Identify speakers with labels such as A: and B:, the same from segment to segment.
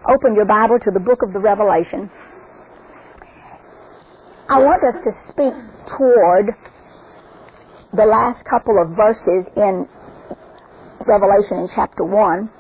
A: open your Bible to the book of the Revelation, I want us to speak toward the last couple of verses in Revelation in chapter 1,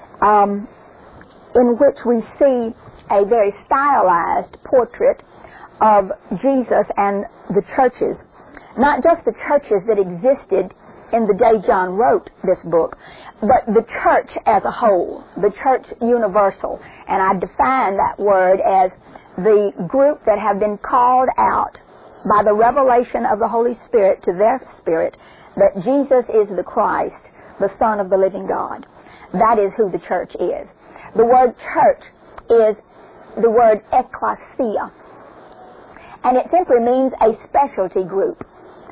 A: in which we see a very stylized portrait of Jesus and the churches. Not just the churches that existed in the day John wrote this book, but the church as a whole, the church universal. And I define that word as the group that have been called out by the revelation of the Holy Spirit to their spirit that Jesus is the Christ, the Son of the living God. That is who the church is. The word church is the word ekklesia, and it simply means a specialty group.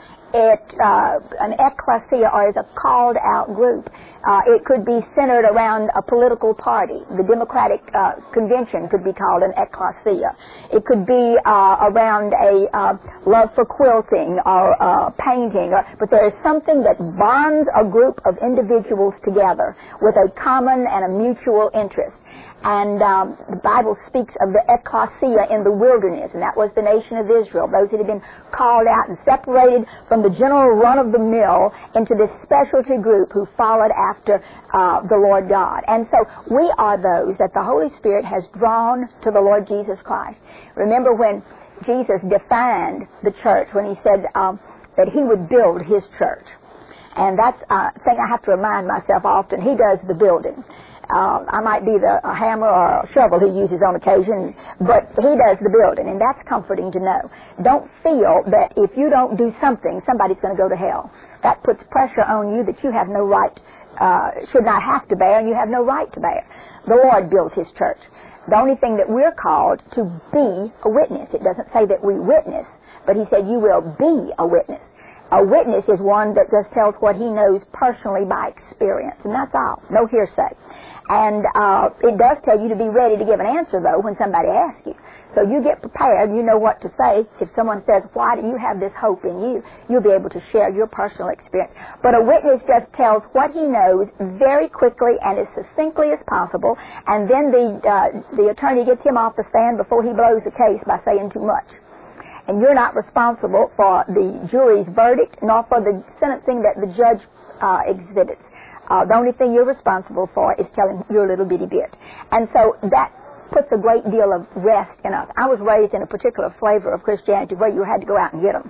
A: An ecclesia is a called out group. It could be centered around a political party. The Democratic Convention could be called an ecclesia. It could be around a love for quilting or painting. But there is something that bonds a group of individuals together with a common and a mutual interest. And the Bible speaks of the ecclesia in the wilderness, and that was the nation of Israel, those that had been called out and separated from the general run-of-the-mill into this specialty group who followed after the Lord God. And so we are those that the Holy Spirit has drawn to the Lord Jesus Christ. Remember when Jesus defined the church, when he said that he would build his church. And that's a thing I have to remind myself often. He does the building. I might be the hammer or a shovel he uses on occasion, but he does the building, and that's comforting to know. Don't feel that if you don't do something, somebody's going to go to hell. That puts pressure on you that you have no right, should not have to bear, and you have no right to bear. The Lord built his church. The only thing that we're called to be a witness. It doesn't say that we witness, but he said you will be a witness. A witness is one that just tells what he knows personally by experience, and that's all. No hearsay. And it does tell you to be ready to give an answer, though, when somebody asks you. So you get prepared, you know what to say. If someone says, why do you have this hope in you? You'll be able to share your personal experience. But a witness just tells what he knows very quickly and as succinctly as possible, and then the attorney gets him off the stand before he blows the case by saying too much. And you're not responsible for the jury's verdict, nor for the sentencing that the judge exhibits. The only thing you're responsible for is telling your little bitty bit. And so that puts a great deal of rest in us. I was raised in a particular flavor of Christianity where you had to go out and get them.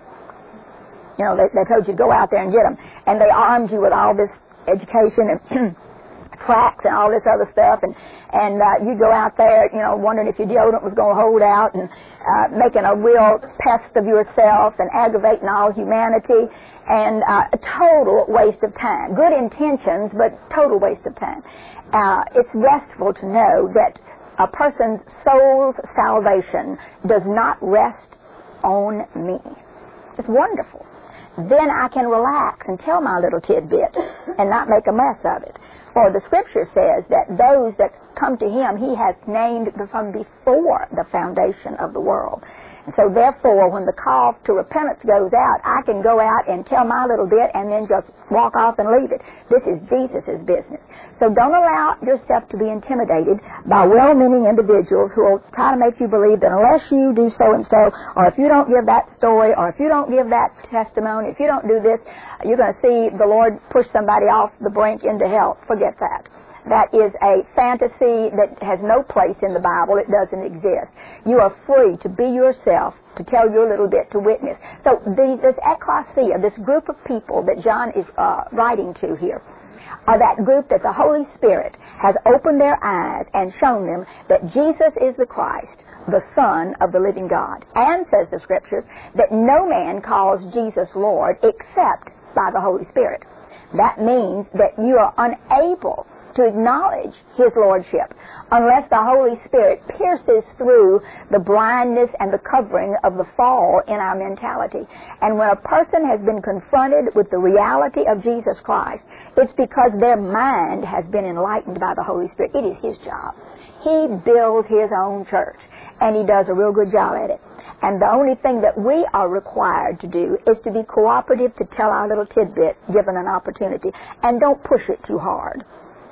A: You know, they told you to go out there and get them. And they armed you with all this education and tracts and all this other stuff. And you go out there, you know, wondering if your deodorant was going to hold out and making a real pest of yourself and aggravating all humanity. And a total waste of time. Good intentions, but total waste of time. It's restful to know that a person's soul's salvation does not rest on me. It's wonderful. Then I can relax and tell my little tidbit and not make a mess of it. For the Scripture says that those that come to him, he has named from before the foundation of the world. And so therefore, when the call to repentance goes out, I can go out and tell my little bit and then just walk off and leave it. This is Jesus' business. So don't allow yourself to be intimidated by well-meaning individuals who will try to make you believe that unless you do so-and-so, or if you don't give that story, or if you don't give that testimony, if you don't do this, you're going to see the Lord push somebody off the brink into hell. Forget that. That is a fantasy that has no place in the Bible. It doesn't exist. You are free to be yourself, to tell your little bit, to witness. So this ecclesia, this group of people that John is writing to here, are that group that the Holy Spirit has opened their eyes and shown them that Jesus is the Christ, the Son of the living God. And, says the Scriptures, that no man calls Jesus Lord except by the Holy Spirit. That means that you are unable to acknowledge his lordship unless the Holy Spirit pierces through the blindness and the covering of the fall in our mentality. And when a person has been confronted with the reality of Jesus Christ, it's because their mind has been enlightened by the Holy Spirit. It is his job. He builds his own church, and he does a real good job at it. And the only thing that we are required to do is to be cooperative, to tell our little tidbits given an opportunity, and don't push it too hard.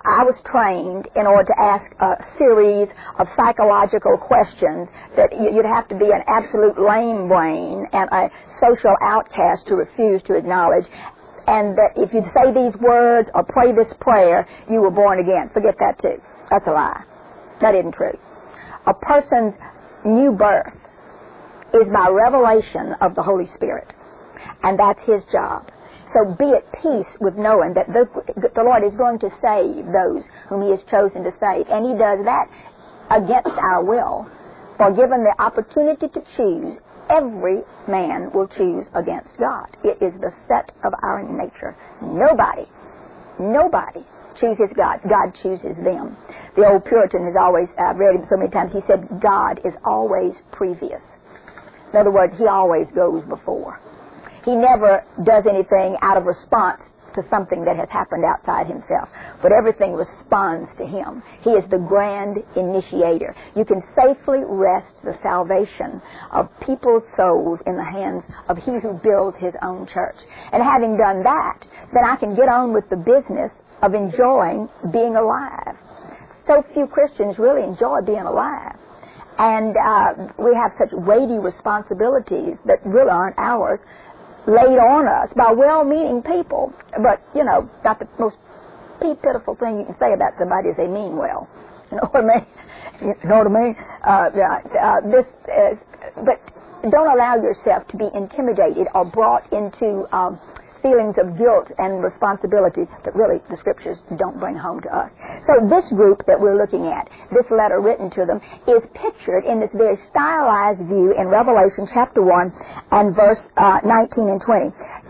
A: I was trained in order to ask a series of psychological questions that you'd have to be an absolute lame brain and a social outcast to refuse to acknowledge, and that if you'd say these words or pray this prayer, you were born again. Forget that too. That's a lie. That isn't true. A person's new birth is by revelation of the Holy Spirit, and that's His job. So be at peace with knowing that the Lord is going to save those whom He has chosen to save, and He does that against our will. For given the opportunity to choose, every man will choose against God. It is the set of our nature. Nobody chooses God. God chooses them. The old Puritan has always, I've read him so many times, he said, God is always previous. In other words, He always goes before. He never does anything out of response to something that has happened outside Himself, but everything responds to Him. He is the grand initiator. You can safely rest the salvation of people's souls in the hands of He who builds His own church. And having done that, then I can get on with the business of enjoying being alive. So few Christians really enjoy being alive. And we have such weighty responsibilities that really aren't ours, laid on us by well-meaning people. But, not the most pitiful thing you can say about somebody is they mean well. You know what I mean? You know what I mean? But don't allow yourself to be intimidated or brought into feelings of guilt and responsibility that really the Scriptures don't bring home to us. So this group that we're looking at, this letter written to them, is pictured in this very stylized view in Revelation chapter 1 and verse 19 and 20.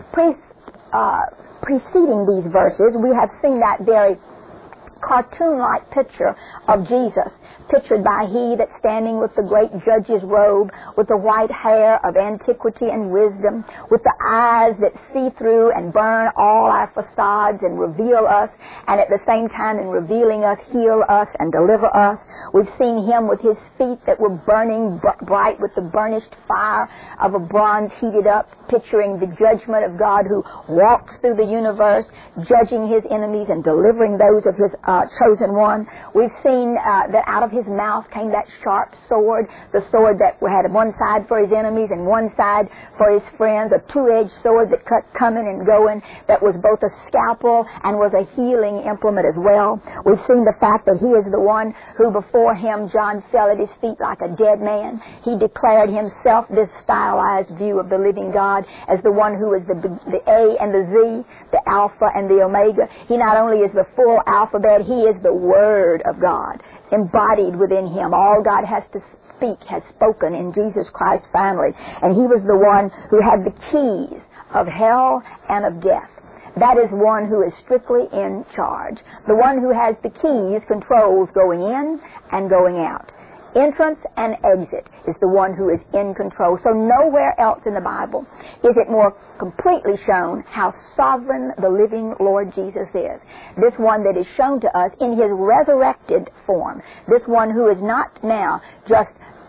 A: Preceding these verses, we have seen that very cartoon-like picture of Jesus, pictured by He that's standing with the great judge's robe, with the white hair of antiquity and wisdom, with the eyes that see through and burn all our facades and reveal us, and at the same time in revealing us, heal us and deliver us. We've seen Him with His feet that were burning bright with the burnished fire of a bronze heated up, picturing the judgment of God who walks through the universe, judging His enemies and delivering those of His chosen one. We've seen that out of His mouth came that sharp sword, the sword that had one side for His enemies and one side for His friends, a two-edged sword that cut coming and going, that was both a scalpel and was a healing implement as well. We've seen the fact that He is the one who before Him John fell at His feet like a dead man. He declared Himself, this stylized view of the living God, as the one who is the A and the Z, the Alpha and the Omega. He not only is the full alphabet, He is the Word of God, embodied within Him. All God has to speak has spoken in Jesus Christ finally. And He was the one who had the keys of hell and of death. That is one who is strictly in charge. The one who has the keys controls going in and going out. Entrance and exit is the one who is in control. So nowhere else in the Bible is it more completely shown how sovereign the living Lord Jesus is. This one that is shown to us in His resurrected form. This one who is not now just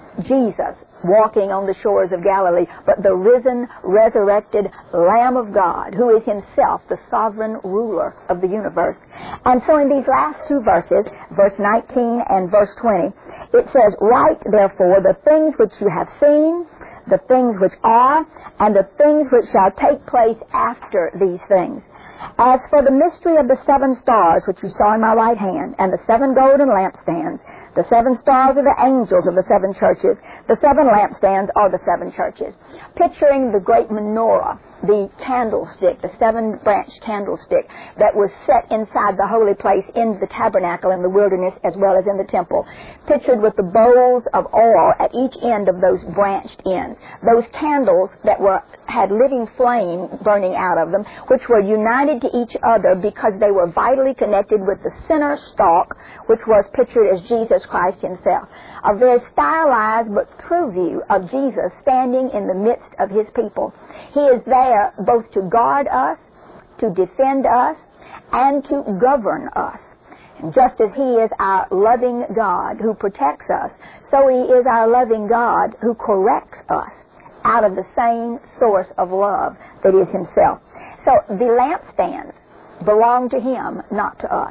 A: Jesus walking on the shores of Galilee, but the risen, resurrected Lamb of God, who is Himself the sovereign ruler of the universe. And so in these last two verses, verse 19 and verse 20, it says, "Write therefore the things which you have seen, the things which are, and the things which shall take place after these things. As for the mystery of the 7 stars which you saw in my right hand, and the 7 golden lampstands, the 7 stars are the angels of the 7 churches. The 7 lampstands are the 7 churches." Picturing the great menorah, the candlestick, the 7-branched candlestick that was set inside the holy place in the tabernacle in the wilderness as well as in the temple. Pictured with the bowls of oil at each end of those branched ends. Those candles that had living flame burning out of them, which were united to each other because they were vitally connected with the center stalk, which was pictured as Jesus Christ Himself. A very stylized but true view of Jesus standing in the midst of His people. He is there both to guard us, to defend us, and to govern us. And just as He is our loving God who protects us, so He is our loving God who corrects us out of the same source of love that is Himself. So the lampstands belong to Him, not to us.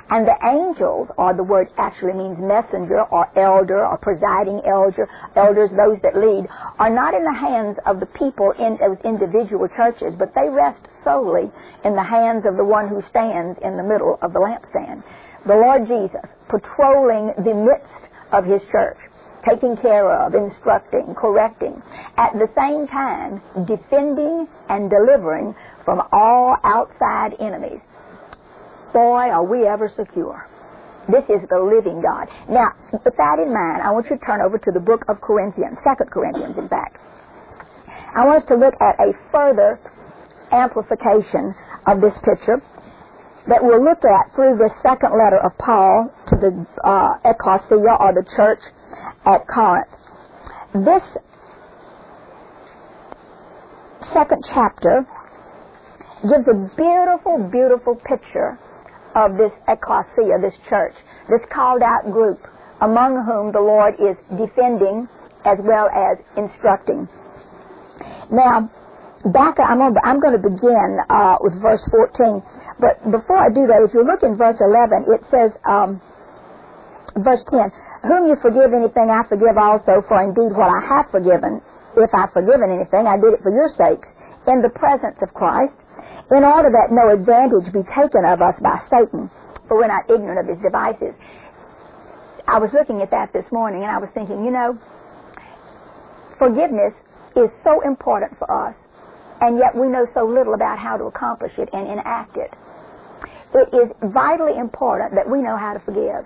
A: And the angels, or the word actually means messenger or elder or presiding elders, those that lead, are not in the hands of the people in those individual churches, but they rest solely in the hands of the one who stands in the middle of the lampstand. The Lord Jesus, patrolling the midst of his church, taking care of, instructing, correcting, at the same time defending and delivering from all outside enemies. Boy, are we ever secure. This is the living God. Now, with that in mind, I want you to turn over to the book of Corinthians, 2 Corinthians, in fact. I want us to look at a further amplification of this picture that we'll look at through the second letter of Paul to the ecclesia, or the church at Corinth. This second chapter gives a beautiful, beautiful picture of this ecclesia, this church, this called out group, among whom the Lord is defending as well as instructing. Now, I'm going to begin with verse 14, but before I do that, if you look in verse 11, it says, verse 10, whom you forgive anything, I forgive also, for indeed what I have forgiven, if I've forgiven anything, I did it for your sakes, in the presence of Christ, in order that no advantage be taken of us by Satan, for we're not ignorant of his devices. I was looking at that this morning, and I was thinking, forgiveness is so important for us, and yet we know so little about how to accomplish it and enact it. It is vitally important that we know how to forgive.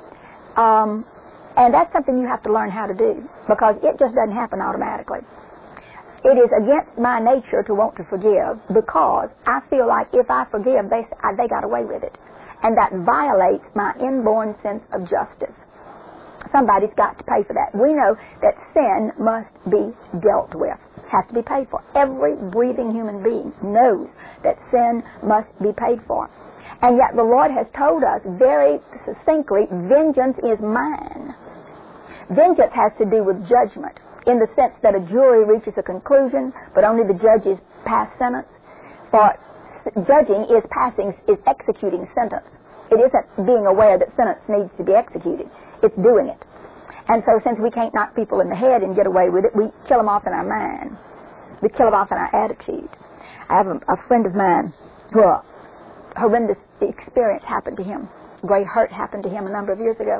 A: And that's something you have to learn how to do, because it just doesn't happen automatically. It is against my nature to want to forgive, because I feel like if I forgive, they got away with it. And that violates my inborn sense of justice. Somebody's got to pay for that. We know that sin must be dealt with, has to be paid for. Every breathing human being knows that sin must be paid for. And yet the Lord has told us very succinctly, vengeance is mine. Vengeance has to do with judgment, in the sense that a jury reaches a conclusion, but only the judges pass sentence. For judging is executing sentence. It isn't being aware that sentence needs to be executed. It's doing it. And so since we can't knock people in the head and get away with it, we kill them off in our mind. We kill them off in our attitude. I have a friend of mine who a horrendous experience happened to him. Great hurt happened to him a number of years ago.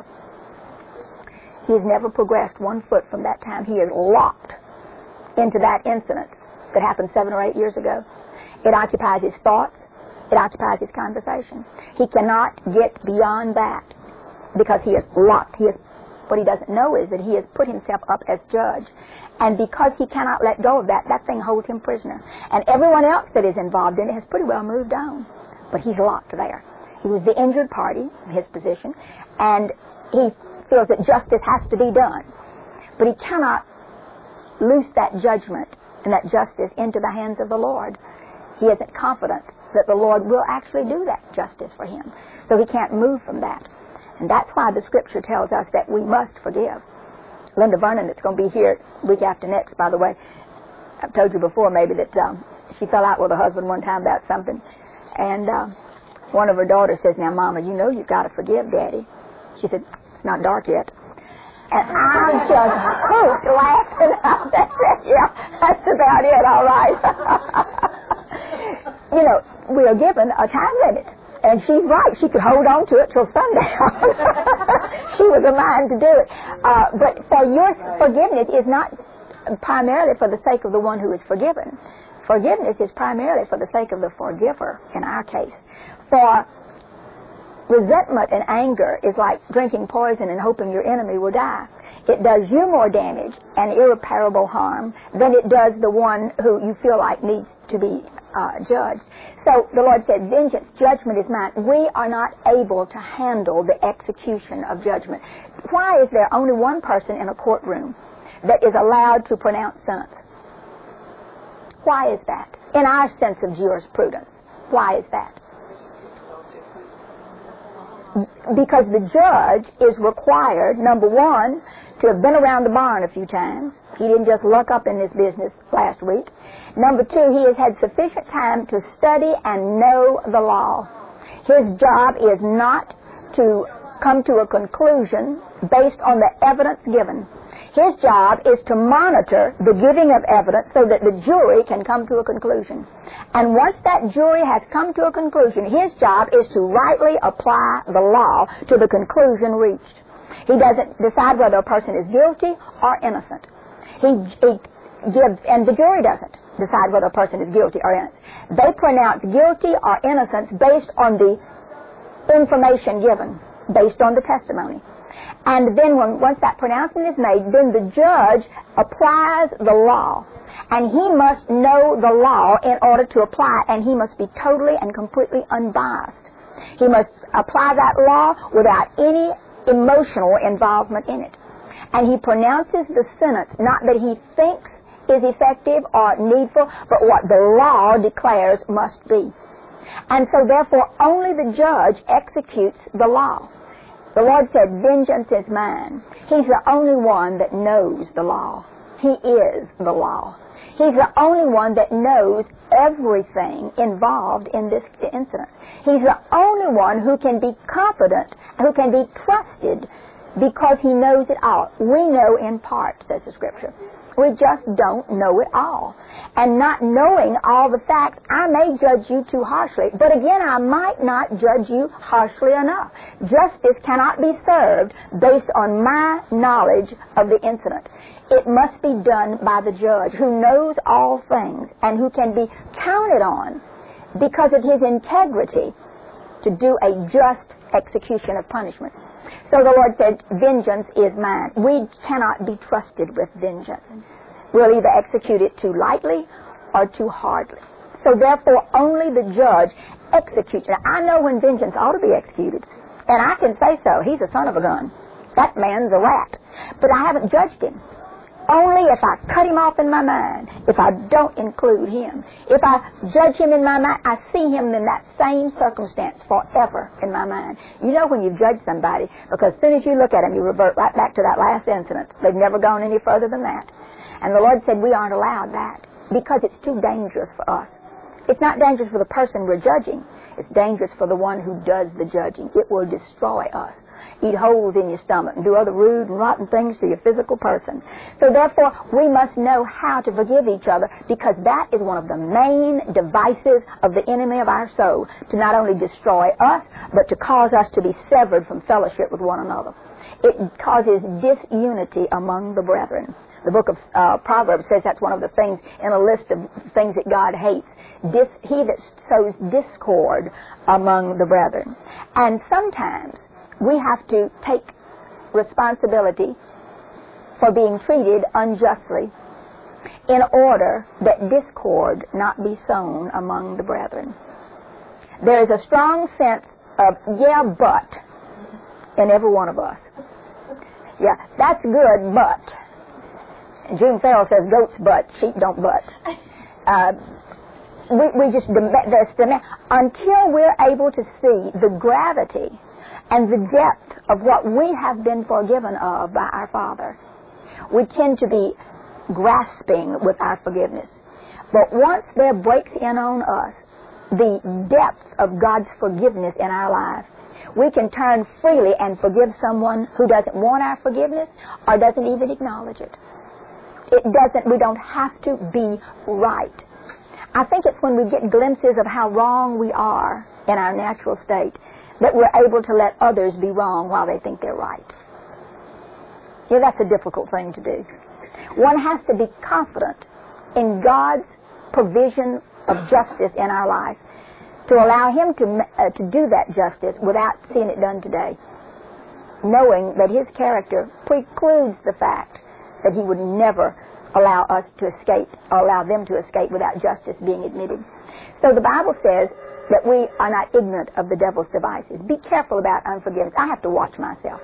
A: He has never progressed 1 foot from that time. He is locked into that incident that happened 7 or 8 years ago. It occupies his thoughts. It occupies his conversation. He cannot get beyond that because he is locked. What he doesn't know is that he has put himself up as judge. And because he cannot let go of that, that thing holds him prisoner. And everyone else that is involved in it has pretty well moved on. But he's locked there. He was the injured party in his position, and he feels that justice has to be done. But he cannot loose that judgment and that justice into the hands of the Lord. He isn't confident that the Lord will actually do that justice for him. So he can't move from that. And that's why the Scripture tells us that we must forgive. Linda Vernon, that's going to be here week after next, by the way, I've told you before maybe that she fell out with her husband one time about something. And one of her daughters says, now, Mama, you know you've got to forgive Daddy. She said, it's not dark yet. And I'm just hooked laughing. I said, yeah, that's about it, all right. We are given a time limit. And she's right. She could hold on to it till sundown. She was a mind to do it. But for your forgiveness is not primarily for the sake of the one who is forgiven. Forgiveness is primarily for the sake of the forgiver, in our case. For resentment and anger is like drinking poison and hoping your enemy will die. It does you more damage and irreparable harm than it does the one who you feel like needs to be judged. So the Lord said, vengeance, judgment is mine. We are not able to handle the execution of judgment. Why is there only one person in a courtroom that is allowed to pronounce sentence? Why is that? In our sense of jurisprudence, why is that? Because the judge is required, number one, to have been around the barn a few times. He didn't just luck up in this business last week. Number two, he has had sufficient time to study and know the law. His job is not to come to a conclusion based on the evidence given. His job is to monitor the giving of evidence so that the jury can come to a conclusion. And once that jury has come to a conclusion, his job is to rightly apply the law to the conclusion reached. He doesn't decide whether a person is guilty or innocent. He gives, and the jury doesn't decide whether a person is guilty or innocent. They pronounce guilty or innocence based on the information given, based on the testimony. And then once that pronouncement is made, then the judge applies the law. And he must know the law in order to apply it, and he must be totally and completely unbiased. He must apply that law without any emotional involvement in it. And he pronounces the sentence not that he thinks is effective or needful, but what the law declares must be. And so therefore only the judge executes the law. The Lord said, vengeance is mine. He's the only one that knows the law. He is the law. He's the only one that knows everything involved in this incident. He's the only one who can be confident, who can be trusted, because he knows it all. We know in part, says the Scripture. We just don't know it all. And not knowing all the facts, I may judge you too harshly, but again, I might not judge you harshly enough. Justice cannot be served based on my knowledge of the incident. It must be done by the judge who knows all things and who can be counted on because of his integrity to do a just execution of punishment. So the Lord said, vengeance is mine. We cannot be trusted with vengeance. We'll either execute it too lightly or too hardly. So therefore, only the judge executes. Now, I know when vengeance ought to be executed, and I can say so. He's a son of a gun. That man's a rat. But I haven't judged him. Only if I cut him off in my mind, if I don't include him. If I judge him in my mind, I see him in that same circumstance forever in my mind. You know when you judge somebody, because as soon as you look at him, you revert right back to that last incident. They've never gone any further than that. And the Lord said we aren't allowed that because it's too dangerous for us. It's not dangerous for the person we're judging. It's dangerous for the one who does the judging. It will destroy us. Eat holes in your stomach and do other rude and rotten things to your physical person. So therefore, we must know how to forgive each other, because that is one of the main devices of the enemy of our soul, to not only destroy us, but to cause us to be severed from fellowship with one another. It causes disunity among the brethren. The book of Proverbs says that's one of the things in a list of things that God hates. He that sows discord among the brethren. And sometimes we have to take responsibility for being treated unjustly in order that discord not be sown among the brethren. There is a strong sense of, yeah, but, in every one of us. Yeah, that's good, but. And June Farrell says, goats butt, sheep don't butt. We just demand, until we're able to see the gravity and the depth of what we have been forgiven of by our Father, we tend to be grasping with our forgiveness. But once there breaks in on us the depth of God's forgiveness in our life, we can turn freely and forgive someone who doesn't want our forgiveness or doesn't even acknowledge it. We don't have to be right. I think it's when we get glimpses of how wrong we are in our natural state that we're able to let others be wrong while they think they're right. Yeah, that's a difficult thing to do. One has to be confident in God's provision of justice in our life to allow Him to do that justice without seeing it done today, knowing that His character precludes the fact that He would never allow us to escape or allow them to escape without justice being admitted. So the Bible says that we are not ignorant of the devil's devices. Be careful about unforgiveness. I have to watch myself.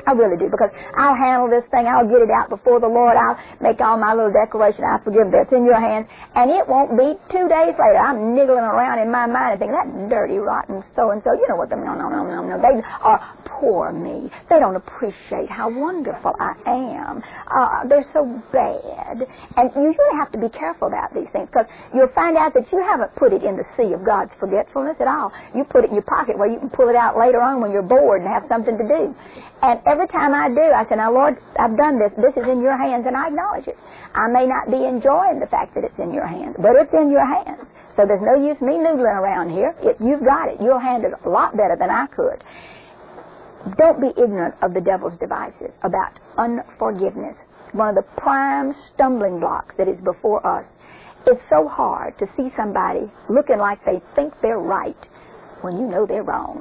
A: I really do, because I'll handle this thing. I'll get it out before the Lord. I'll make all my little declaration. I forgive them. It's in your hands. And it won't be 2 days later. I'm niggling around in my mind and thinking, that dirty, rotten so-and-so. You know what they mean. No. They are poor me. They don't appreciate how wonderful I am. They're so bad. And you really have to be careful about these things, because you'll find out that you haven't put it in the sea of God's forgetfulness at all. You put it in your pocket where you can pull it out later on when you're bored and have something to do. And every time I do, I say, now, Lord, I've done this. This is in your hands, and I acknowledge it. I may not be enjoying the fact that it's in your hands, but it's in your hands. So there's no use me noodling around here. If you've got it, you'll handle it a lot better than I could. Don't be ignorant of the devil's devices about unforgiveness. One of the prime stumbling blocks that is before us. It's so hard to see somebody looking like they think they're right when you know they're wrong.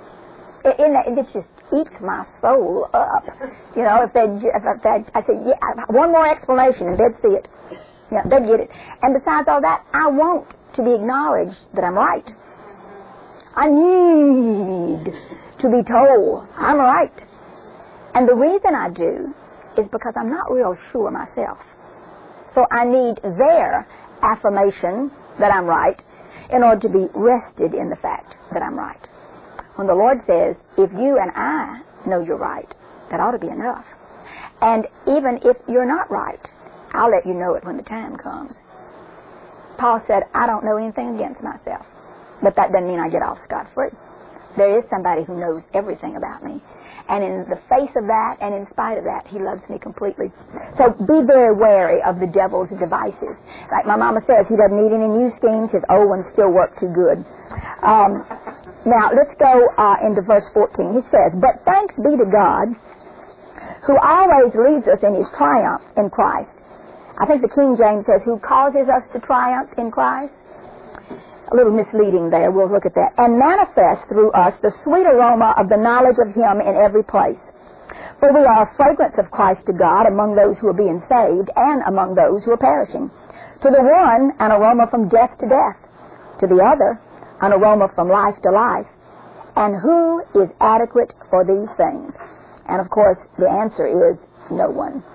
A: It just eats my soul up. You know, if I said, yeah, one more explanation and they'd see it. Yeah, they'd get it. And besides all that, I want to be acknowledged that I'm right. I need to be told I'm right. And the reason I do is because I'm not real sure myself. So I need their affirmation that I'm right in order to be rested in the fact that I'm right. When the Lord says, if you and I know you're right, that ought to be enough. And even if you're not right, I'll let you know it when the time comes. Paul said, I don't know anything against myself. But that doesn't mean I get off scot-free. There is somebody who knows everything about me. And in the face of that, and in spite of that, he loves me completely. So be very wary of the devil's devices. Like my mama says, he doesn't need any new schemes. His old ones still work too good. Now, let's go into verse 14. He says, but thanks be to God, who always leads us in his triumph in Christ. I think the King James says, who causes us to triumph in Christ. A little misleading there. We'll look at that. And manifest through us the sweet aroma of the knowledge of him in every place. For we are a fragrance of Christ to God among those who are being saved and among those who are perishing. To the one, an aroma from death to death. To the other, an aroma from life to life. And who is adequate for these things? And of course, the answer is no one.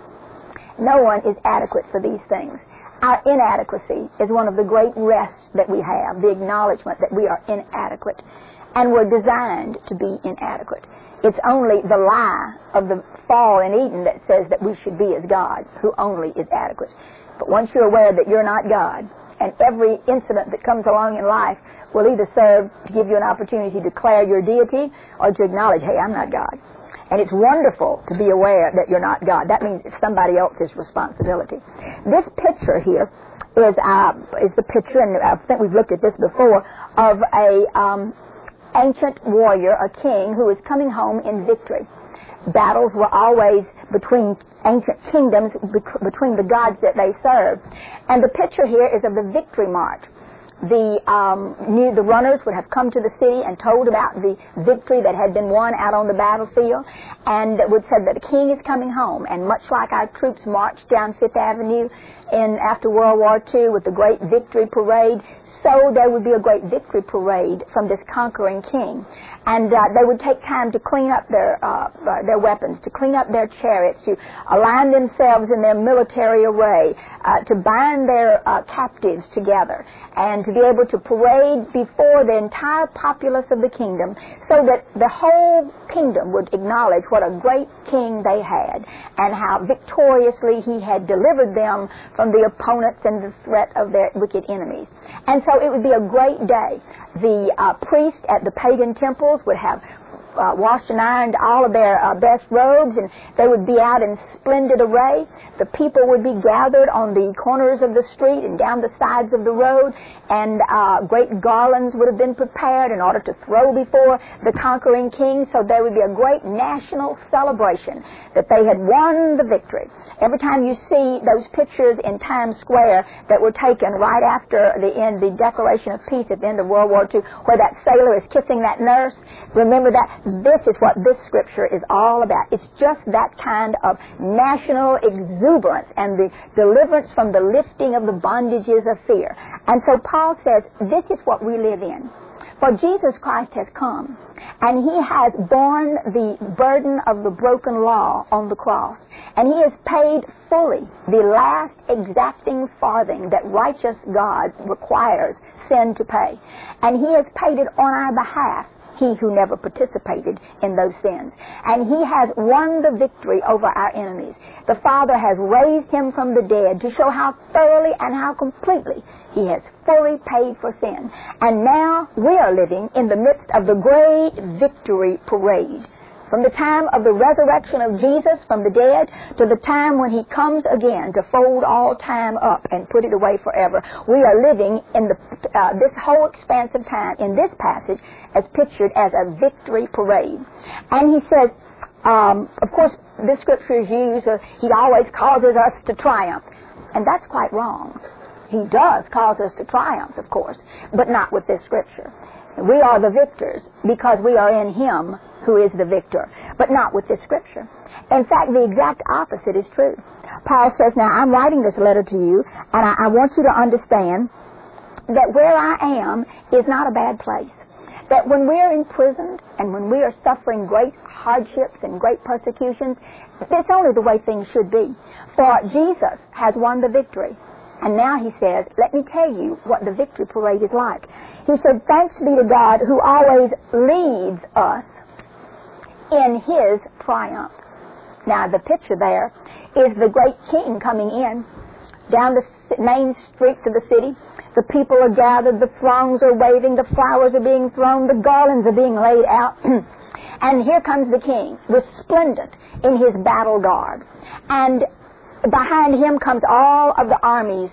A: No one is adequate for these things. Our inadequacy is one of the great rests that we have, the acknowledgement that we are inadequate. And we're designed to be inadequate. It's only the lie of the fall in Eden that says that we should be as God, who only is adequate. But once you're aware that you're not God, and every incident that comes along in life will either serve to give you an opportunity to declare your deity or to acknowledge, hey, I'm not God. And it's wonderful to be aware that you're not God. That means it's somebody else's responsibility. This picture here is the picture, and I think we've looked at this before, of a ancient warrior, a king, who is coming home in victory. Battles were always between ancient kingdoms, between the gods that they served. And the picture here is of the victory march. The runners would have come to the city and told about the victory that had been won out on the battlefield, and would say that the king is coming home. And much like our troops marched down Fifth Avenue after World War II with the great victory parade, so there would be a great victory parade from this conquering king. And they would take time to clean up their weapons, to clean up their chariots, to align themselves in their military array, to bind their captives together, and to be able to parade before the entire populace of the kingdom, so that the whole kingdom would acknowledge what a great king they had, and how victoriously he had delivered them from the opponents and the threat of their wicked enemies. And so it would be a great day. The priests at the pagan temples would have washed and ironed all of their best robes, and they would be out in splendid array. The people would be gathered on the corners of the street and down the sides of the road, and great garlands would have been prepared in order to throw before the conquering king. So there would be a great national celebration that they had won the victory. Every time you see those pictures in Times Square that were taken right after the Declaration of Peace at the end of World War II, where that sailor is kissing that nurse, remember that. This is what this scripture is all about. It's just that kind of national exuberance and the deliverance from the lifting of the bondages of fear. And so Paul says, this is what we live in. For Jesus Christ has come, and He has borne the burden of the broken law on the cross, and He has paid fully the last exacting farthing that righteous God requires sin to pay. And He has paid it on our behalf, He who never participated in those sins. And He has won the victory over our enemies. The Father has raised Him from the dead to show how thoroughly and how completely He has fully paid for sin. And now we are living in the midst of the great victory parade. From the time of the resurrection of Jesus from the dead to the time when He comes again to fold all time up and put it away forever, we are living in this whole expanse of time in this passage as pictured as a victory parade. And he says, of course, this scripture is used, He always causes us to triumph. And that's quite wrong. He does cause us to triumph, of course, but not with this scripture. We are the victors because we are in Him who is the victor, but not with this scripture. In fact, the exact opposite is true. Paul says, now I'm writing this letter to you, and I want you to understand that where I am is not a bad place. That when we are imprisoned and when we are suffering great hardships and great persecutions, it's only the way things should be. For Jesus has won the victory. And now he says, let me tell you what the victory parade is like. He said, thanks be to God who always leads us in His triumph. Now the picture there is the great King coming in down the main streets of the city. The people are gathered, the throngs are waving, the flowers are being thrown, the garlands are being laid out. And here comes the King, resplendent in His battle garb. And behind Him comes all of the armies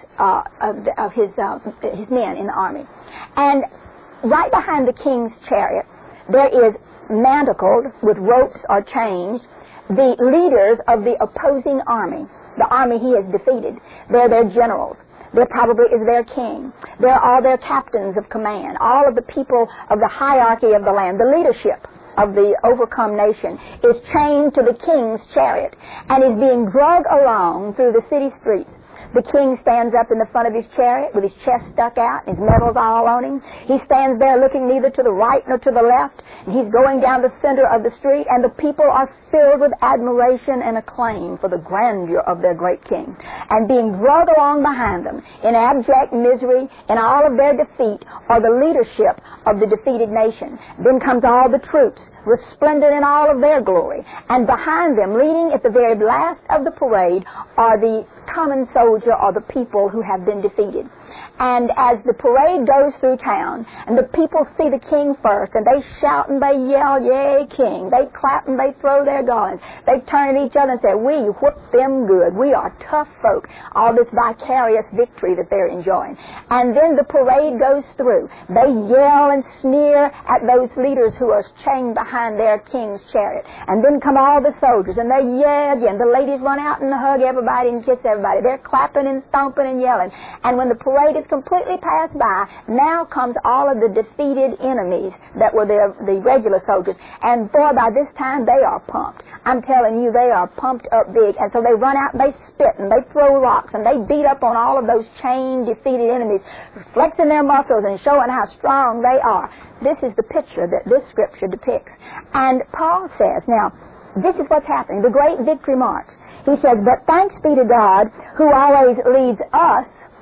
A: of his men in the army. And right behind the King's chariot, there is manacled with ropes or chains the leaders of the opposing army, the army He has defeated. They're their generals. There probably is their king. There are all their captains of command, all of the people of the hierarchy of the land, the leadership of the overcome nation is chained to the King's chariot and is being dragged along through the city streets. The King stands up in the front of his chariot with his chest stuck out and his medals all on him. He stands there looking neither to the right nor to the left, and he's going down the center of the street, and the people are filled with admiration and acclaim for the grandeur of their great King. And being dragged along behind them in abject misery and all of their defeat are the leadership of the defeated nation. Then comes all the troops, resplendent in all of their glory. And behind them, leading at the very last of the parade, are the common soldier or the people who have been defeated. And as the parade goes through town, and the people see the King first, and they shout and they yell, yay, King. They clap and they throw their garlands. They turn at each other and say, we whooped them good. We are tough folk. All this vicarious victory that they're enjoying. And then the parade goes through. They yell and sneer at those leaders who are chained behind their King's chariot. And then come all the soldiers, and they yell again. The ladies run out and hug everybody and kiss everybody. They're clapping and stomping and yelling. And when the parade is completely passed by, now comes all of the defeated enemies that were the regular soldiers. And boy, by this time they are pumped. I'm telling you, they are pumped up big. And so they run out and they spit and they throw rocks and they beat up on all of those chained, defeated enemies, flexing their muscles and showing how strong they are. This is the picture that this scripture depicts. And Paul says, now, this is what's happening, the great victory march. He says, but thanks be to God who always leads us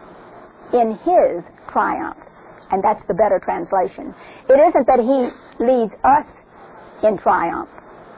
A: in His triumph. And that's the better translation. It isn't that He leads us in triumph,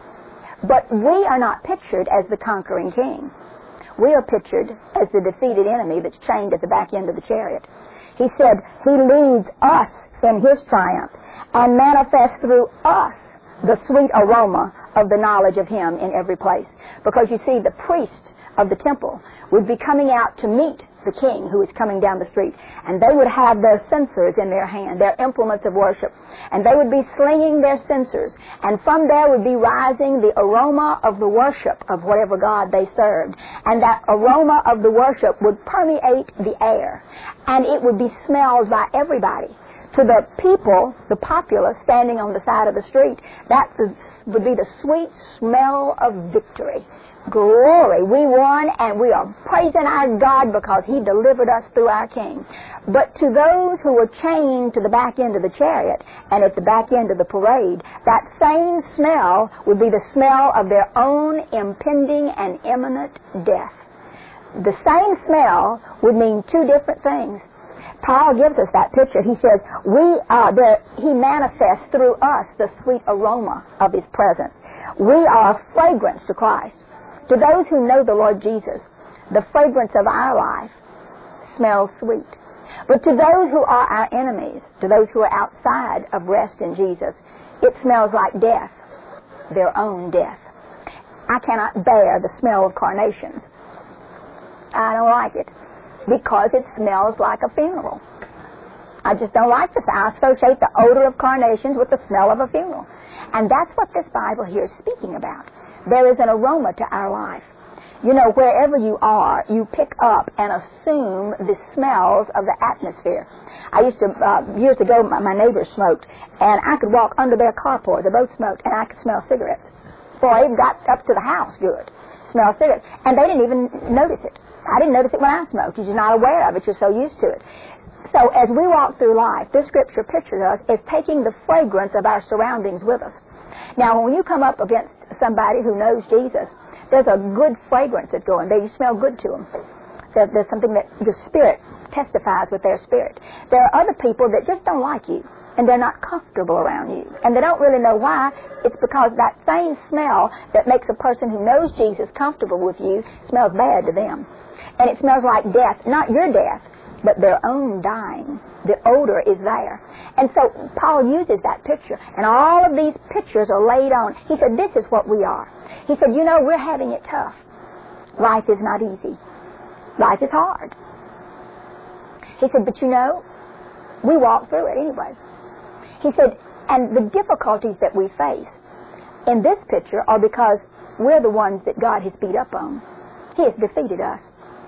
A: but we are not pictured as the conquering King. We are pictured as the defeated enemy that's chained at the back end of the chariot. He said He leads us in His triumph and manifests through us the sweet aroma of the knowledge of Him in every place. Because you see, the priest of the temple would be coming out to meet the King who is coming down the street, and they would have their censers in their hand, their implements of worship, and they would be slinging their censers, and from there would be rising the aroma of the worship of whatever God they served, and that aroma of the worship would permeate the air, and it would be smelled by everybody, To the people, the populace standing on the side of the street, that would be the sweet smell of victory. Glory, we won, and we are praising our God because He delivered us through our King. But to those who were chained to the back end of the chariot and at the back end of the parade, that same smell would be the smell of their own impending and imminent death. The same smell would mean two different things. Paul gives us that picture. He says, He manifests through us the sweet aroma of His presence. We are a fragrance to Christ. To those who know the Lord Jesus, the fragrance of our life smells sweet. But to those who are our enemies, to those who are outside of rest in Jesus, it smells like death, their own death. I cannot bear the smell of carnations. I don't like it because it smells like a funeral. I just don't like this. I associate the odor of carnations with the smell of a funeral. And that's what this Bible here is speaking about. There is an aroma to our life. You know, wherever you are, you pick up and assume the smells of the atmosphere. I used to, years ago, my neighbors smoked, and I could walk under their carport. They both smoked, and I could smell cigarettes. Boy, I even got up to the house good. Smell cigarettes. And they didn't even notice it. I didn't notice it when I smoked. You're just not aware of it. You're so used to it. So as we walk through life, this scripture pictures us as taking the fragrance of our surroundings with us. Now, when you come up against somebody who knows Jesus, there's a good fragrance that's going there. You smell good to them. There's something that the Spirit testifies with their spirit. There are other people that just don't like you, and they're not comfortable around you, and they don't really know why. It's because that same smell that makes a person who knows Jesus comfortable with you smells bad to them. And it smells like death, not your death, but their own dying. The odor is there. And so Paul uses that picture, and all of these pictures are laid on. He said, this is what we are. He said, you know, we're having it tough. Life is not easy. Life is hard. He said, but you know, we walk through it anyway. He said, and the difficulties that we face in this picture are because we're the ones that God has beat up on. He has defeated us.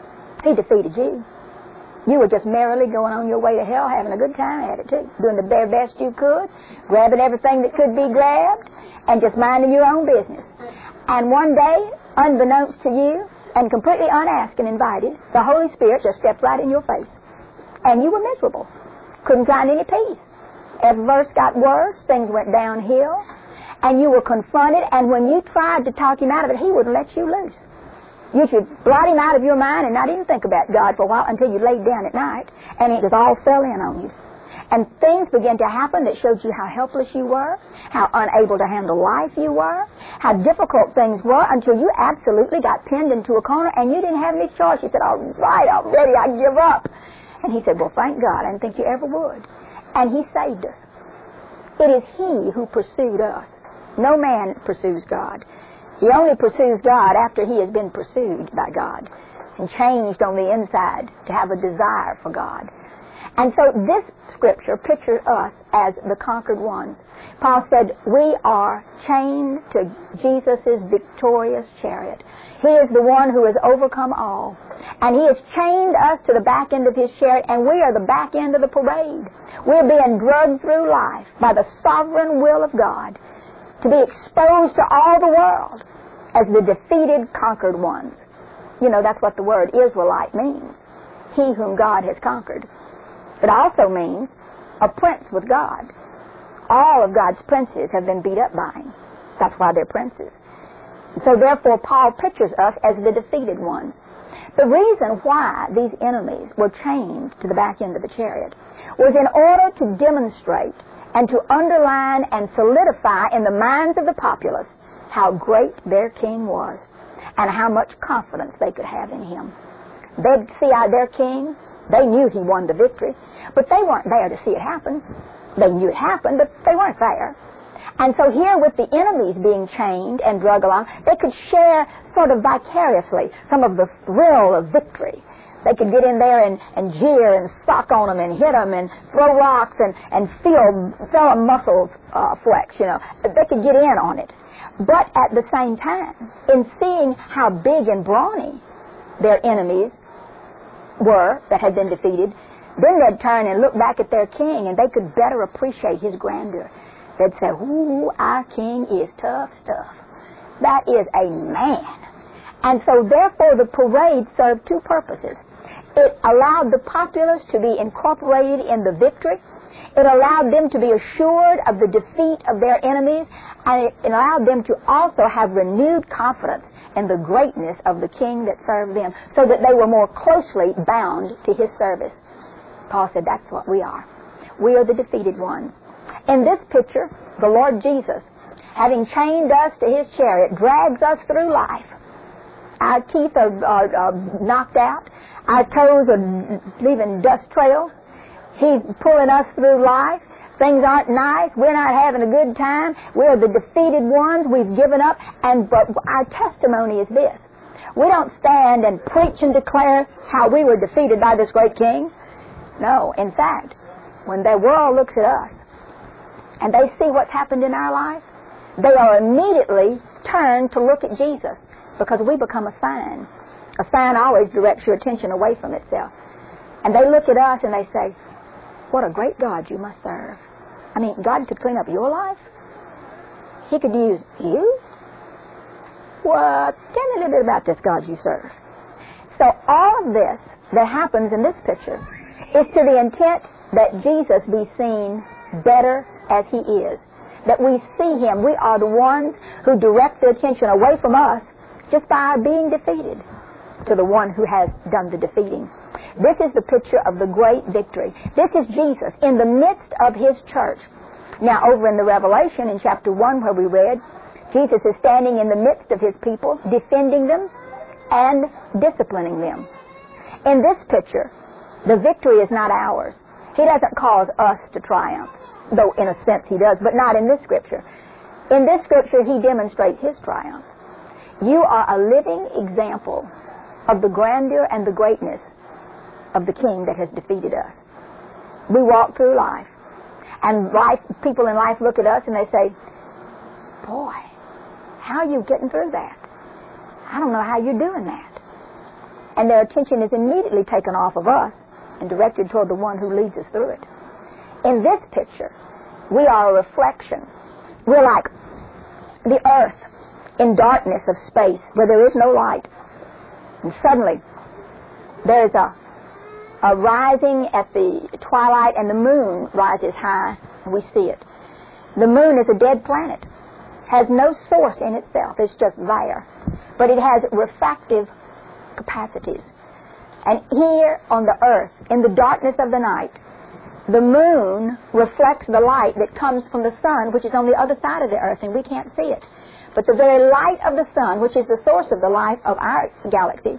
A: He defeated you. You were just merrily going on your way to hell, having a good time at it too, doing the very best you could, grabbing everything that could be grabbed, and just minding your own business. And one day, unbeknownst to you, and completely unasked and invited, the Holy Spirit just stepped right in your face. And you were miserable. Couldn't find any peace. Every verse got worse, things went downhill, and you were confronted, and when you tried to talk him out of it, he wouldn't let you loose. You should blot him out of your mind and not even think about God for a while until you laid down at night, and it was all fell in on you. And things began to happen that showed you how helpless you were, how unable to handle life you were, how difficult things were, until you absolutely got pinned into a corner and you didn't have any choice. You said, all right, I'm ready, I give up. And he said, well, thank God, I didn't think you ever would. And he saved us. It is he who pursued us. No man pursues God. He only pursues God after he has been pursued by God and changed on the inside to have a desire for God. And so this scripture pictures us as the conquered ones. Paul said, we are chained to Jesus' victorious chariot. He is the one who has overcome all. And he has chained us to the back end of his chariot, and we are the back end of the parade. We're being drugged through life by the sovereign will of God to be exposed to all the world as the defeated, conquered ones. You know, that's what the word Israelite means. He whom God has conquered. It also means a prince with God. All of God's princes have been beat up by him. That's why they're princes. So therefore, Paul pictures us as the defeated ones. The reason why these enemies were chained to the back end of the chariot was in order to demonstrate and to underline and solidify in the minds of the populace how great their king was and how much confidence they could have in him. They'd see out their king. They knew he won the victory, but they weren't there to see it happen. They knew it happened, but they weren't there. And so here, with the enemies being chained and drug along, they could share sort of vicariously some of the thrill of victory. They could get in there and jeer and sock on them and hit them and throw rocks and feel fellow muscles flex, you know. They could get in on it. But at the same time, in seeing how big and brawny their enemies were that had been defeated, Then they'd turn and look back at their king, and they could better appreciate his grandeur. They'd say, ooh, our king is tough stuff. That is a man. And so, therefore, the parade served two purposes. It allowed the populace to be incorporated in the victory. It allowed them to be assured of the defeat of their enemies, and it allowed them to also have renewed confidence in the greatness of the king that served them, so that they were more closely bound to his service. Paul said, that's what we are. We are the defeated ones. In this picture, the Lord Jesus, having chained us to his chariot, drags us through life. Our teeth are knocked out. Our toes are leaving dust trails. He's pulling us through life. Things aren't nice. We're not having a good time. We're the defeated ones. We've given up. But our testimony is this. We don't stand and preach and declare how we were defeated by this great king. No. In fact, when the world looks at us and they see what's happened in our life, they are immediately turned to look at Jesus, because we become a sign. A sign always directs your attention away from itself. And they look at us and they say, what a great God you must serve. I mean, God could clean up your life? He could use you? Well, tell me a little bit about this God you serve. So all of this that happens in this picture is to the intent that Jesus be seen better as he is. That we see him. We are the ones who direct the attention away from us just by our being defeated to the one who has done the defeating. This is the picture of the great victory. This is Jesus in the midst of his church. Now, over in the Revelation in chapter 1 where we read, Jesus is standing in the midst of his people, defending them and disciplining them. In this picture, the victory is not ours. He doesn't cause us to triumph, though in a sense he does, but not in this scripture. In this scripture, he demonstrates his triumph. You are a living example of the grandeur and the greatness of the king that has defeated us. We walk through life, and people in life look at us and they say, boy, how are you getting through that? I don't know how you're doing that. And their attention is immediately taken off of us and directed toward the one who leads us through it. In this picture, we are a reflection. We're like the earth in darkness of space where there is no light. And suddenly, there's a rising at the twilight, and the moon rises high, and we see it. The moon is a dead planet, has no source in itself. It's just there. But it has refractive capacities. And here on the earth, in the darkness of the night, the moon reflects the light that comes from the sun, which is on the other side of the earth, and we can't see it. But the very light of the sun, which is the source of the life of our galaxy,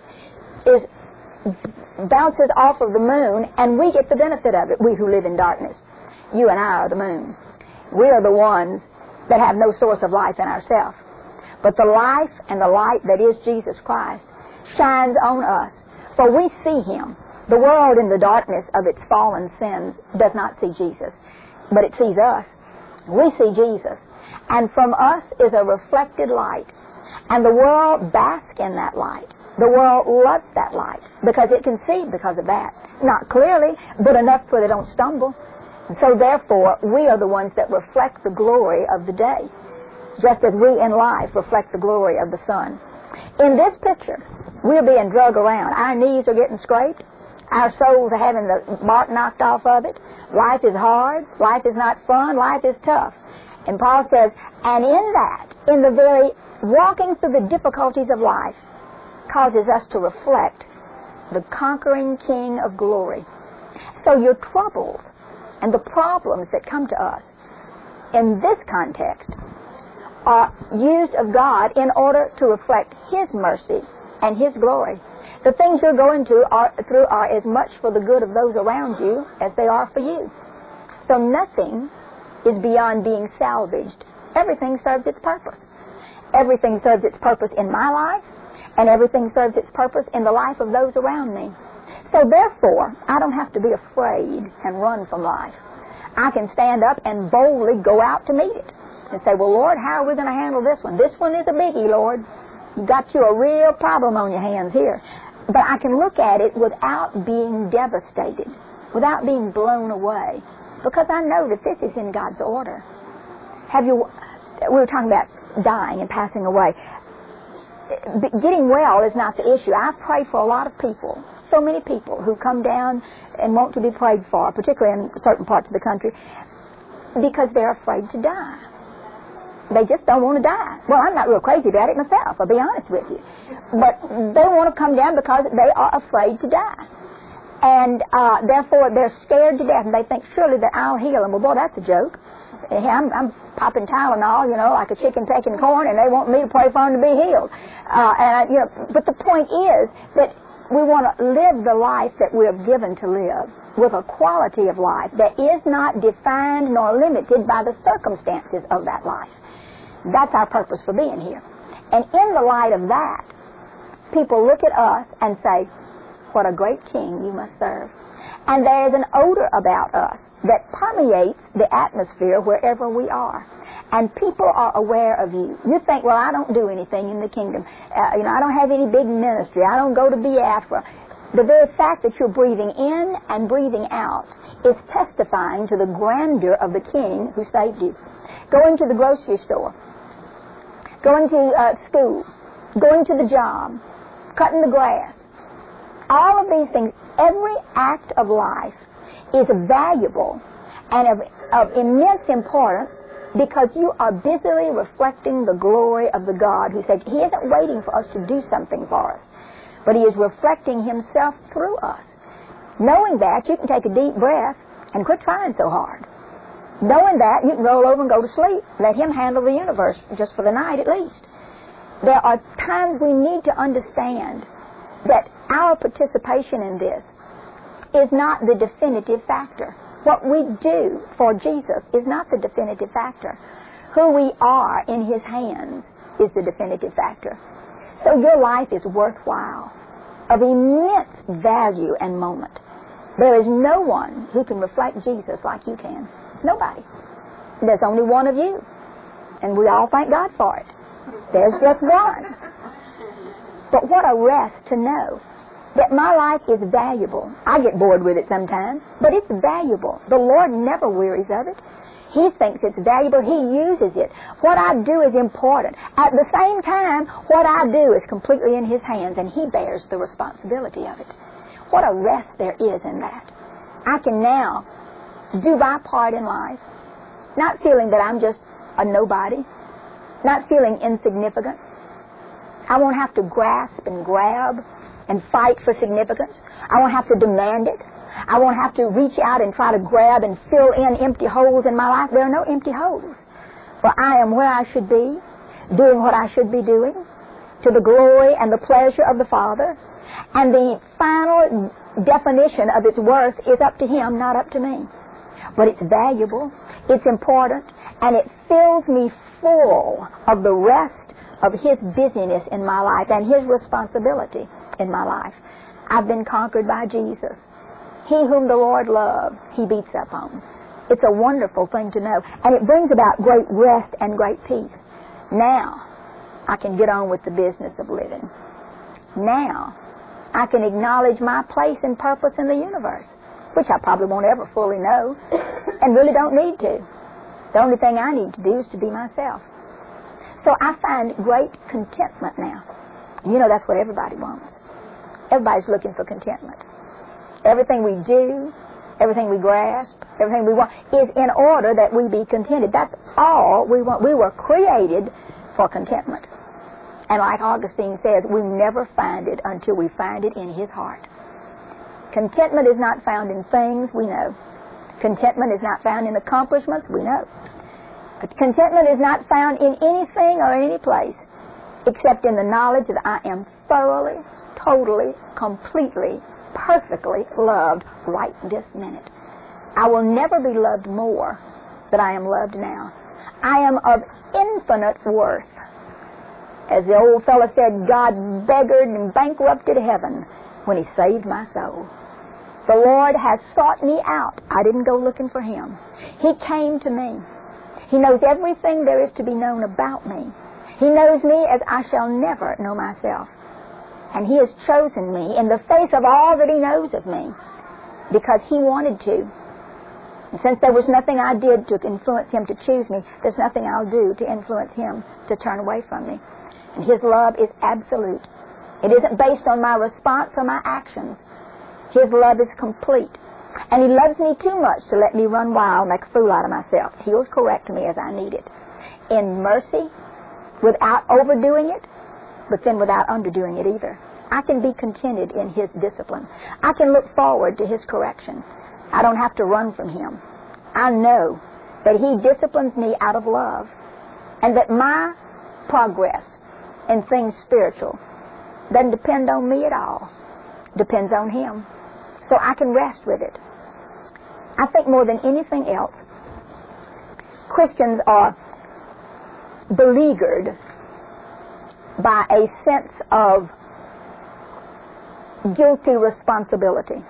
A: bounces off of the moon, and we get the benefit of it, we who live in darkness. You and I are the moon. We are the ones that have no source of life in ourselves. But the life and the light that is Jesus Christ shines on us, for we see him. The world in the darkness of its fallen sins does not see Jesus, but it sees us. We see Jesus. And from us is a reflected light. And the world basks in that light. The world loves that light because it can see because of that. Not clearly, but enough where they don't stumble. And so therefore, we are the ones that reflect the glory of the day, just as we in life reflect the glory of the sun. In this picture, we're being drug around. Our knees are getting scraped. Our souls are having the mark knocked off of it. Life is hard. Life is not fun. Life is tough. And Paul says, and in that, in the very walking through the difficulties of life, causes us to reflect the conquering King of glory. So your troubles and the problems that come to us in this context are used of God in order to reflect his mercy and his glory. The things you're going through are as much for the good of those around you as they are for you. So nothing is beyond being salvaged. Everything serves its purpose. Everything serves its purpose in my life, and everything serves its purpose in the life of those around me. So therefore, I don't have to be afraid and run from life. I can stand up and boldly go out to meet it and say, well, Lord, how are we going to handle this one? This one is a biggie, Lord. You got you a real problem on your hands here. But I can look at it without being devastated. without being blown away, because I know that this is in God's order. We were talking about dying and passing away. Getting well is not the issue. I pray for a lot of people, so many people who come down and want to be prayed for, particularly in certain parts of the country, because they're afraid to die. They just don't want to die. Well, I'm not real crazy about it myself, I'll be honest with you. But they want to come down because they are afraid to die. And therefore, they're scared to death, and they think, surely that I'll heal them. Well, boy, that's a joke. I'm popping Tylenol, like a chicken taking corn, and they want me to pray for them to be healed. But the point is that we want to live the life that we're given to live with a quality of life that is not defined nor limited by the circumstances of that life. That's our purpose for being here. And in the light of that, people look at us and say, what a great king you must serve. And there is an odor about us that permeates the atmosphere wherever we are. And people are aware of you. You think, well, I don't do anything in the kingdom. I don't have any big ministry. I don't go to Biafra. The very fact that you're breathing in and breathing out is testifying to the grandeur of the King who saved you. Going to the grocery store, going to school, going to the job, cutting the grass, all of these things, every act of life is valuable and of immense importance because you are busily reflecting the glory of the God who said He isn't waiting for us to do something for us, but He is reflecting Himself through us. Knowing that, you can take a deep breath and quit trying so hard. Knowing that, you can roll over and go to sleep. Let Him handle the universe just for the night at least. There are times we need to understand that our participation in this is not the definitive factor. What we do for Jesus is not the definitive factor. Who we are in His hands is the definitive factor. So your life is worthwhile, of immense value and moment. There is no one who can reflect Jesus like you can. Nobody. There's only one of you. And we all thank God for it. There's just one. But what a rest to know that my life is valuable. I get bored with it sometimes, but it's valuable. The Lord never wearies of it. He thinks it's valuable. He uses it. What I do is important. At the same time, what I do is completely in His hands, and He bears the responsibility of it. What a rest there is in that. I can now do my part in life, not feeling that I'm just a nobody, not feeling insignificant. I won't have to grasp and grab and fight for significance. I won't have to demand it. I won't have to reach out and try to grab and fill in empty holes in my life. There are no empty holes. For I am where I should be, doing what I should be doing, to the glory and the pleasure of the Father. And the final definition of its worth is up to Him, not up to me. But it's valuable, it's important, and it fills me full of the rest of His busyness in my life and His responsibility in my life. I've been conquered by Jesus. He whom the Lord loves, He beats up on. It's a wonderful thing to know. And it brings about great rest and great peace. Now, I can get on with the business of living. Now, I can acknowledge my place and purpose in the universe, which I probably won't ever fully know and really don't need to. The only thing I need to do is to be myself. So I find great contentment now. That's what everybody wants. Everybody's looking for contentment. Everything we do, everything we grasp, everything we want is in order that we be contented. That's all we want. We were created for contentment. And like Augustine says, we never find it until we find it in His heart. Contentment is not found in things, we know. Contentment is not found in accomplishments, we know. But contentment is not found in anything or any place except in the knowledge that I am thoroughly, totally, completely, perfectly loved right this minute. I will never be loved more than I am loved now. I am of infinite worth. As the old fellow said, God beggared and bankrupted heaven when He saved my soul. The Lord has sought me out. I didn't go looking for Him. He came to me. He knows everything there is to be known about me. He knows me as I shall never know myself. And He has chosen me in the face of all that He knows of me because He wanted to. And since there was nothing I did to influence Him to choose me, there's nothing I'll do to influence Him to turn away from me. And His love is absolute. It isn't based on my response or my actions. His love is complete. And He loves me too much to let me run wild, make a fool out of myself. He'll correct me as I need it. In mercy, without overdoing it, but then without underdoing it either. I can be contented in His discipline. I can look forward to His correction. I don't have to run from Him. I know that He disciplines me out of love, and that my progress in things spiritual doesn't depend on me at all. It depends on Him. So I can rest with it. I think more than anything else, Christians are beleaguered by a sense of guilty responsibility,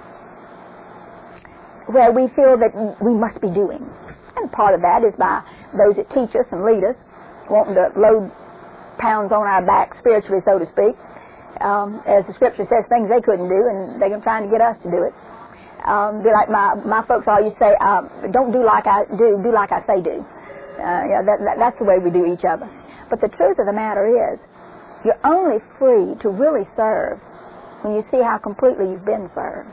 A: where we feel that we must be doing. And part of that is by those that teach us and lead us, wanting to load pounds on our back spiritually, so to speak. As the Scripture says, things they couldn't do, and they're trying to get us to do it. Be like my folks always say, don't do like I do, do like I say do. That's the way we do each other. But the truth of the matter is, you're only free to really serve when you see how completely you've been served.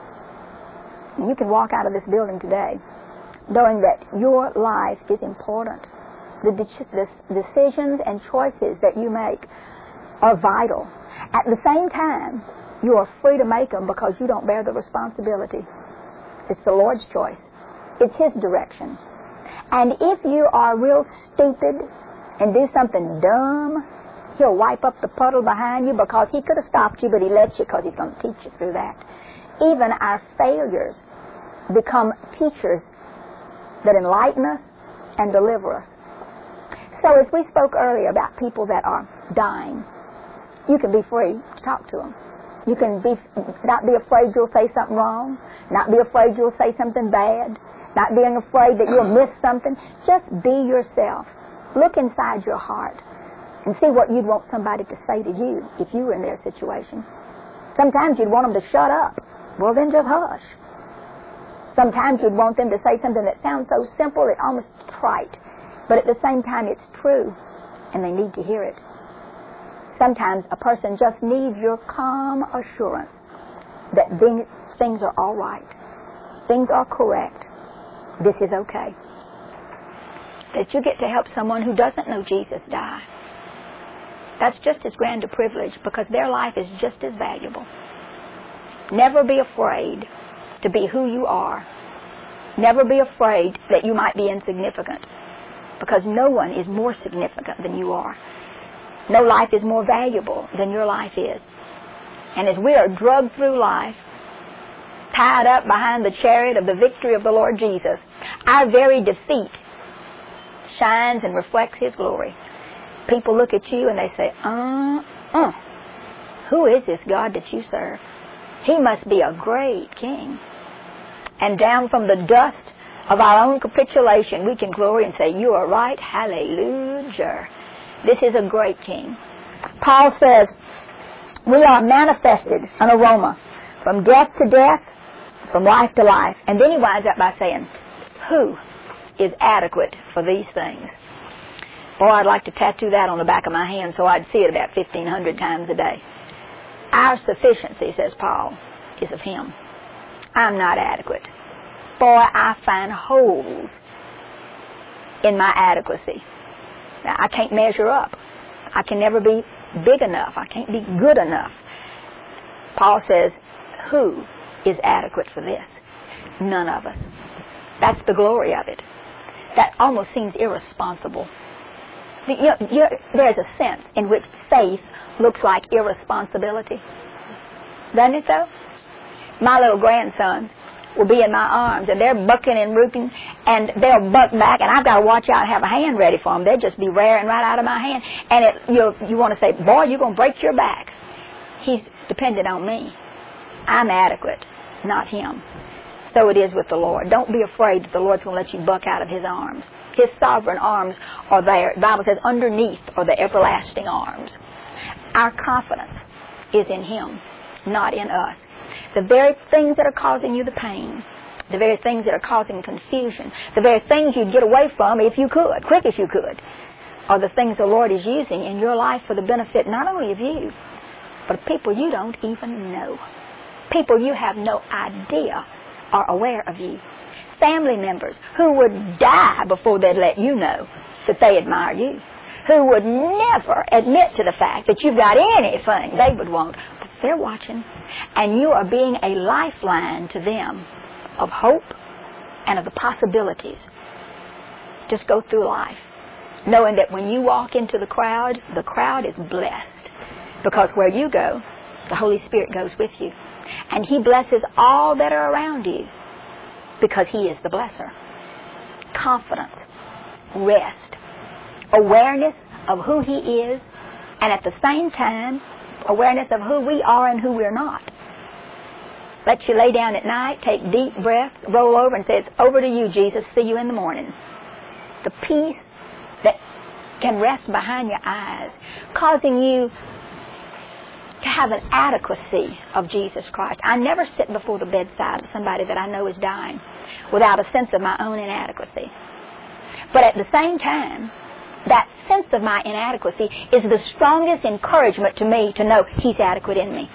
A: And you can walk out of this building today knowing that your life is important. The decisions and choices that you make are vital. At the same time, you are free to make them because you don't bear the responsibility. It's the Lord's choice. It's His direction. And if you are real stupid and do something dumb, He'll wipe up the puddle behind you, because He could have stopped you, but He let you because He's going to teach you through that. Even our failures become teachers that enlighten us and deliver us. So as we spoke earlier about people that are dying, you can be free to talk to them. You can not be afraid you'll say something wrong, not be afraid you'll say something bad, not being afraid that you'll miss something. Just be yourself. Look inside your heart and see what you'd want somebody to say to you if you were in their situation. Sometimes you'd want them to shut up. Well, then just hush. Sometimes you'd want them to say something that sounds so simple it's almost trite, but at the same time it's true, and they need to hear it. Sometimes a person just needs your calm assurance that things are all right, things are correct, this is okay. That you get to help someone who doesn't know Jesus die. That's just as grand a privilege, because their life is just as valuable. Never be afraid to be who you are. Never be afraid that you might be insignificant, because no one is more significant than you are. No life is more valuable than your life is. And as we are drugged through life, tied up behind the chariot of the victory of the Lord Jesus, our very defeat shines and reflects His glory. People look at you and they say, who is this God that you serve? He must be a great king. And down from the dust of our own capitulation, we can glory and say, you are right, hallelujah. This is a great king. Paul says, we are manifested an aroma from death to death, from life to life. And then he winds up by saying, who is adequate for these things? Boy, I'd like to tattoo that on the back of my hand so I'd see it about 1,500 times a day. Our sufficiency, says Paul, is of Him. I'm not adequate. Boy, I find holes in my adequacy. Now, I can't measure up. I can never be big enough. I can't be good enough. Paul says, who is adequate for this? None of us. That's the glory of it. That almost seems irresponsible. There's a sense in which faith looks like irresponsibility. Doesn't it, though? My little grandson will be in my arms, and they're bucking and rooting, and they'll buck back, and I've got to watch out and have a hand ready for them. They'll just be raring right out of my hand. And you want to say, boy, you're going to break your back. He's dependent on me. I'm adequate, not him. So it is with the Lord. Don't be afraid that the Lord's going to let you buck out of His arms. His sovereign arms are there. The Bible says underneath are the everlasting arms. Our confidence is in Him, not in us. The very things that are causing you the pain, the very things that are causing confusion, the very things you'd get away from if you could, quick as you could, are the things the Lord is using in your life for the benefit not only of you, but of people you don't even know. People you have no idea are aware of you. Family members who would die before they'd let you know that they admire you, who would never admit to the fact that you've got anything they would want, but they're watching, and you are being a lifeline to them of hope and of the possibilities. Just go through life knowing that when you walk into the crowd is blessed, because where you go, the Holy Spirit goes with you, and He blesses all that are around you because He is the blesser. Confidence, rest, awareness of who He is, and at the same time, awareness of who we are and who we're not. Let you lay down at night, take deep breaths, roll over and say, it's over to you, Jesus. See you in the morning. The peace that can rest behind your eyes, causing you to have an adequacy of Jesus Christ. I never sit before the bedside of somebody that I know is dying without a sense of my own inadequacy. But at the same time, that sense of my inadequacy is the strongest encouragement to me to know He's adequate in me.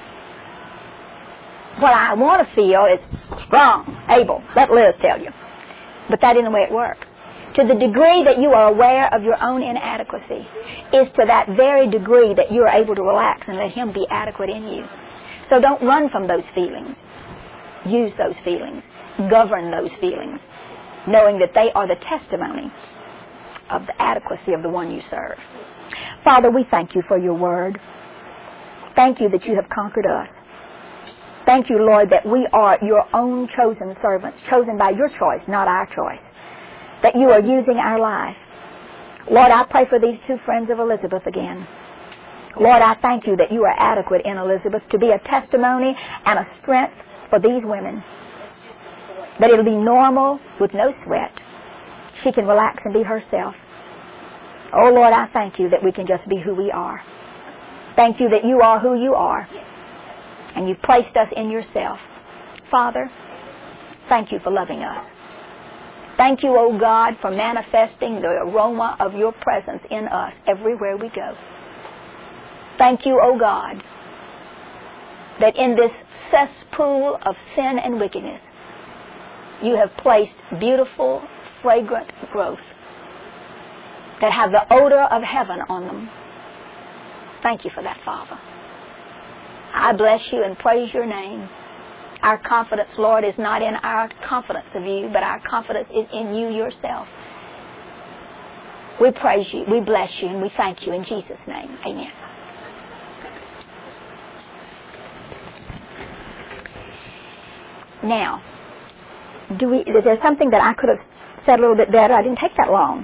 A: What I want to feel is strong, able. Let Liz tell you. But that isn't the way it works. To the degree that you are aware of your own inadequacy is to that very degree that you are able to relax and let Him be adequate in you. So don't run from those feelings. Use those feelings. Govern those feelings, knowing that they are the testimony of the adequacy of the one you serve. Father, we thank You for Your word. Thank You that You have conquered us. Thank You, Lord, that we are Your own chosen servants, chosen by Your choice, not our choice. That You are using our life. Lord, I pray for these two friends of Elizabeth again. Lord, I thank You that You are adequate in Elizabeth to be a testimony and a strength for these women. That it'll be normal with no sweat. She can relax and be herself. Oh, Lord, I thank You that we can just be who we are. Thank You that You are who You are. And You've placed us in Yourself. Father, thank You for loving us. Thank You, oh God, for manifesting the aroma of Your presence in us everywhere we go. Thank You, oh God, that in this cesspool of sin and wickedness, You have placed beautiful, fragrant growth that have the odor of heaven on them. Thank You for that, Father. I bless You and praise Your name. Our confidence, Lord, is not in our confidence of You, but our confidence is in You Yourself. We praise You, we bless You, and we thank You in Jesus' name. Amen. Now, is there something that I could have said a little bit better? I didn't take that long.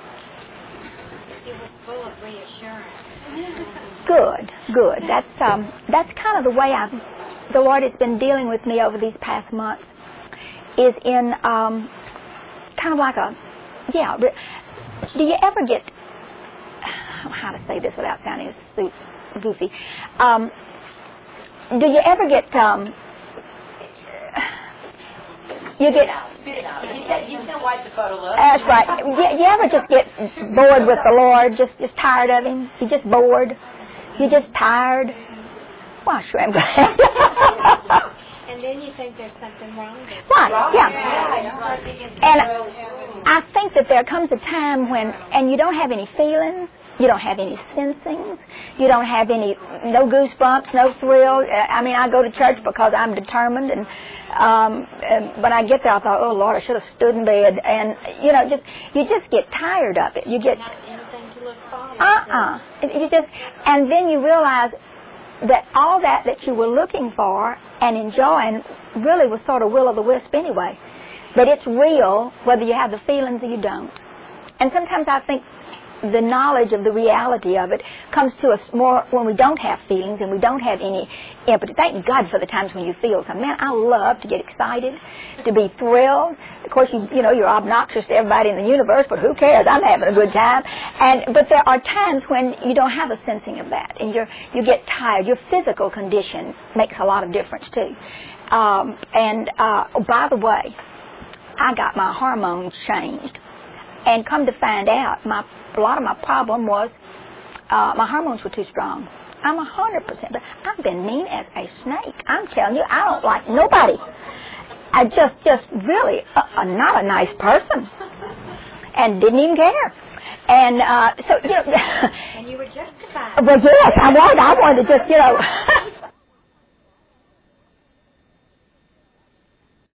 B: It was full of reassurance.
A: Good. That's kind of the way the Lord has been dealing with me over these past months, is in kind of like do you ever get, I don't know how to say this without sounding goofy, do you ever get, you get,
B: Spit it out. You can wipe the photo look.
A: That's right. You ever just get bored with the Lord, just tired of Him? You're just bored. You're just tired. Well, sure I'm glad.
B: And then you think there's something wrong with it.
A: Right, yeah. And I think that there comes a time when, and you don't have any feelings, you don't have any sensings, you don't have no goosebumps, no thrill. I mean, I go to church because I'm determined, and when I get there, I thought, oh Lord, I should have stood in bed, and you just get tired of it. You get
B: not anything to look forward to.
A: You just, and then you realize that all that you were looking for and enjoying really was sort of will-o'-the-wisp anyway. But it's real whether you have the feelings or you don't. And sometimes I think the knowledge of the reality of it comes to us more when we don't have feelings and we don't have any empathy. Thank God for the times when you feel something. Man, I love to get excited, to be thrilled. Of course, you're obnoxious to everybody in the universe, but who cares? I'm having a good time. But there are times when you don't have a sensing of that, and you get tired. Your physical condition makes a lot of difference too. By the way, I got my hormones changed, and come to find out, a lot of my problem was my hormones were too strong. I'm 100%, but I've been mean as a snake. I'm telling you, I don't like nobody. I just really not a nice person, and didn't even care. And so
B: and you were justified.
A: Well, yes, I wanted to just